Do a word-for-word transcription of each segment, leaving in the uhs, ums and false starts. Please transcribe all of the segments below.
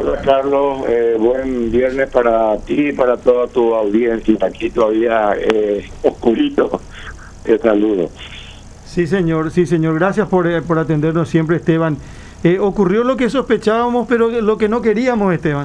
Hola Carlos, eh, buen viernes para ti y para toda tu audiencia. Aquí todavía eh, oscurito. Te saludo. Sí señor, sí señor, gracias por, eh, por atendernos siempre, Esteban. Eh, ocurrió lo que sospechábamos, pero lo que no queríamos, Esteban.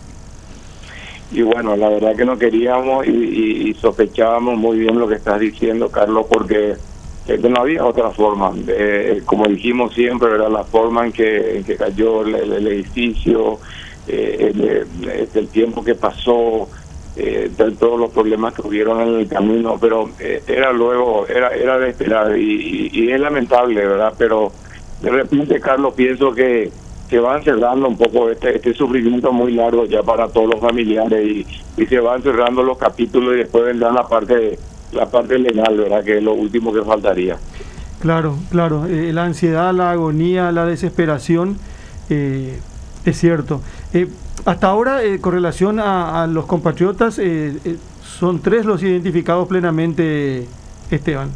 Y bueno, la verdad que no queríamos y, y, y sospechábamos muy bien lo que estás diciendo, Carlos, porque eh, no había otra forma. Eh, como dijimos siempre, era la forma en que, en que cayó el, el, el edificio, eh, el, el, el tiempo que pasó, eh, de todos los problemas que hubieron en el camino, pero eh, era luego, era era de esperar y, y, y es lamentable, ¿verdad? Pero de repente, Carlos, pienso que se van cerrando un poco este este sufrimiento muy largo ya para todos los familiares y, y se van cerrando los capítulos y después vendrá la parte la parte legal, ¿verdad? Que es lo último que faltaría. Claro, claro, eh, la ansiedad, la agonía, la desesperación, eh, es cierto. Eh, hasta ahora, eh, con relación a, a los compatriotas, eh, eh, son tres los identificados plenamente, Esteban.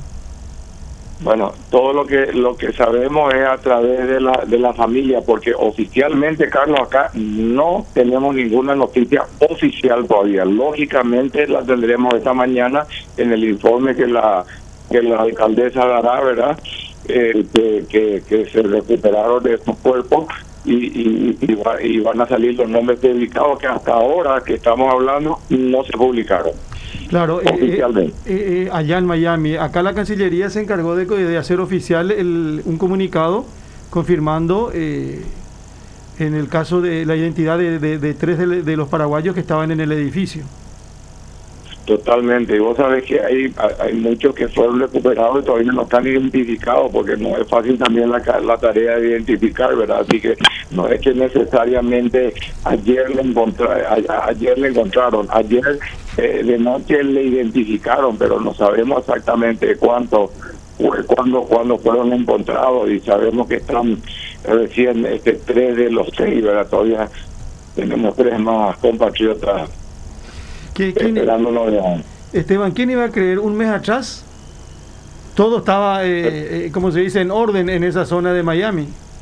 Bueno, todo lo que lo que sabemos es a través de la de la familia, porque oficialmente, Carlos, acá no tenemos ninguna noticia oficial todavía. Lógicamente la tendremos esta mañana en el informe que la que la alcaldesa dará, ¿verdad? Eh, que, que, que se recuperaron de estos cuerpos y, y, y, va, y van a salir los nombres publicados que hasta ahora que estamos hablando no se publicaron. Claro, eh, eh, eh, allá en Miami, acá la Cancillería se encargó de, de hacer oficial el, un comunicado confirmando eh, en el caso de la identidad de, de, de tres de, de los paraguayos que estaban en el edificio. Totalmente, y vos sabés que hay hay muchos que fueron recuperados y todavía no están identificados porque no es fácil también la, la tarea de identificar, ¿verdad? Así que no es que necesariamente ayer le encontraron, ayer le encontraron, ayer eh, de noche le identificaron, pero no sabemos exactamente cuánto, cuándo, cuándo fueron encontrados y sabemos que están recién este, tres de los seis, ¿verdad? Todavía tenemos tres más compatriotas. ¿Quién, Esteban, ¿quién iba a creer un mes atrás? Todo estaba, eh, eh, como se dice, en orden en esa zona de Miami.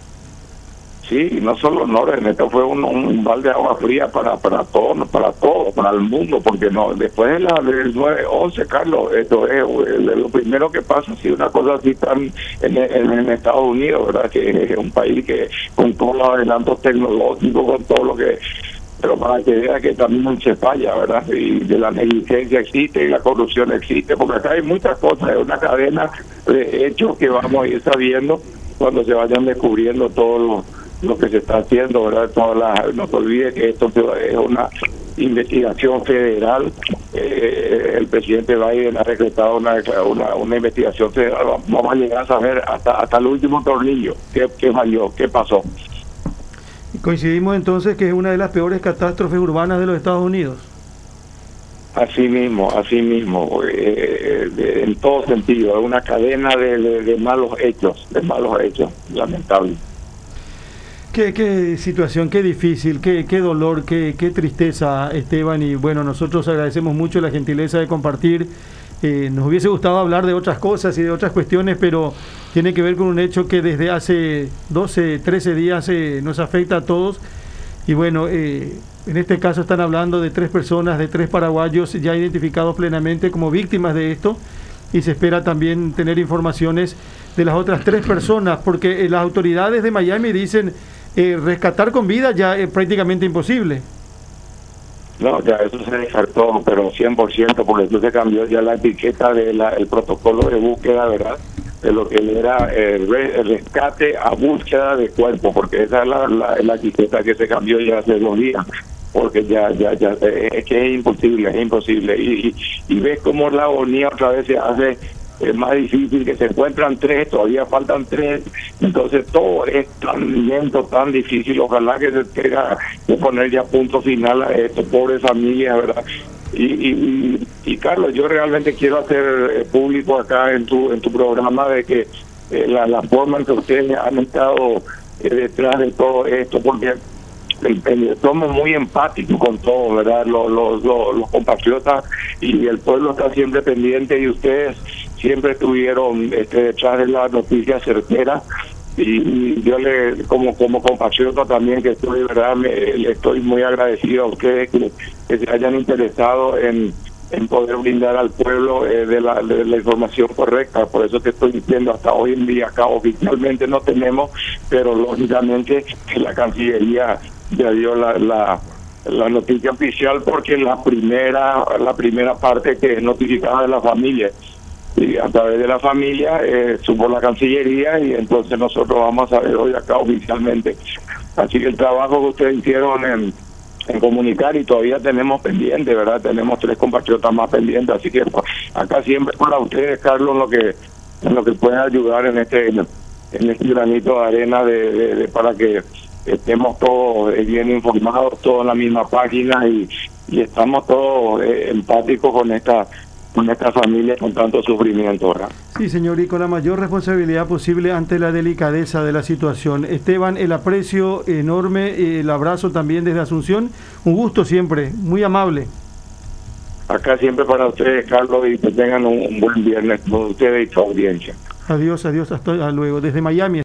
Sí, no solo en orden, esto fue un, un balde de agua fría para para todo, para todo, para el mundo, porque no después de la del nueve once, Carlos, esto es lo primero que pasa, si una cosa así tan en, en, en Estados Unidos, ¿verdad? Que es un país que con todos los adelantos tecnológicos, con todo lo que... pero para que vea que también se falla, ¿verdad? Y de la negligencia existe y la corrupción existe, porque acá hay muchas cosas, es una cadena de hechos que vamos a ir sabiendo cuando se vayan descubriendo todo lo, lo que se está haciendo, ¿verdad? Todas las, no se olvide que esto es una investigación federal, eh, el presidente Biden ha decretado una, una una investigación federal, vamos a llegar a saber hasta hasta el último tornillo qué, qué falló, qué pasó. Coincidimos entonces que es una de las peores catástrofes urbanas de los Estados Unidos. Así mismo, así mismo, eh, eh, en todo sentido, es una cadena de, de, de malos hechos, de malos hechos, lamentable. Qué, qué situación, qué difícil, qué, qué dolor, qué, qué tristeza, Esteban, y bueno, nosotros agradecemos mucho la gentileza de compartir. Eh, nos hubiese gustado hablar de otras cosas y de otras cuestiones, pero tiene que ver con un hecho que desde hace doce, trece días eh, nos afecta a todos. Y bueno, eh, en este caso están hablando de tres personas, de tres paraguayos ya identificados plenamente como víctimas de esto, y se espera también tener informaciones de las otras tres personas, porque eh, las autoridades de Miami dicen eh, rescatar con vida ya es prácticamente imposible. No, ya eso se descartó, pero cien por ciento, porque entonces cambió ya la etiqueta del el protocolo de búsqueda, ¿verdad? De lo que era el, re, el rescate a búsqueda de cuerpo, porque esa es la, la, la etiqueta que se cambió ya hace dos días, porque ya, ya, ya, es que es imposible, es imposible. Y, y, y ves cómo la agonía otra vez se hace es más difícil, que se encuentran tres, todavía faltan tres, entonces todo es tan lento, tan difícil. Ojalá que se tenga que poner ya punto final a esto, pobres familias, ¿verdad? Y, y, y, y Carlos, yo realmente quiero hacer eh, público acá en tu en tu programa de que eh, la, la forma en que ustedes han estado eh, detrás de todo esto, porque el, el, somos muy empáticos con todo, ¿verdad? Los, los, los, los compatriotas y el pueblo está siempre pendiente, y ustedes siempre estuvieron este, detrás de la noticia certera y yo le, como como compatriota también, que estoy, verdad, me, le estoy muy agradecido a ustedes que, que se hayan interesado en, en poder brindar al pueblo eh, de, la, de la información correcta. Por eso te estoy diciendo, hasta hoy en día acá oficialmente no tenemos, pero lógicamente la Cancillería ya dio la, la la noticia oficial, porque la primera la primera parte que es notificada de la familia, y a través de la familia eh, supo la Cancillería, y entonces nosotros vamos a ver hoy acá oficialmente. Así que el trabajo que ustedes hicieron en, en comunicar, y todavía tenemos pendiente, ¿verdad? Tenemos tres compatriotas más pendientes, así que pues, acá siempre para ustedes, Carlos, en lo que en lo que pueden ayudar en este en este granito de arena de, de, de para que estemos todos bien informados, todos en la misma página, y, y estamos todos eh, empáticos con esta con esta familia con tanto sufrimiento, ¿verdad? Sí, señor, y con la mayor responsabilidad posible ante la delicadeza de la situación. Esteban, el aprecio enorme, el abrazo también desde Asunción, un gusto siempre, muy amable. Acá siempre para ustedes, Carlos, y que tengan un, un buen viernes con ustedes y su audiencia. Adiós, adiós, hasta luego. Desde Miami.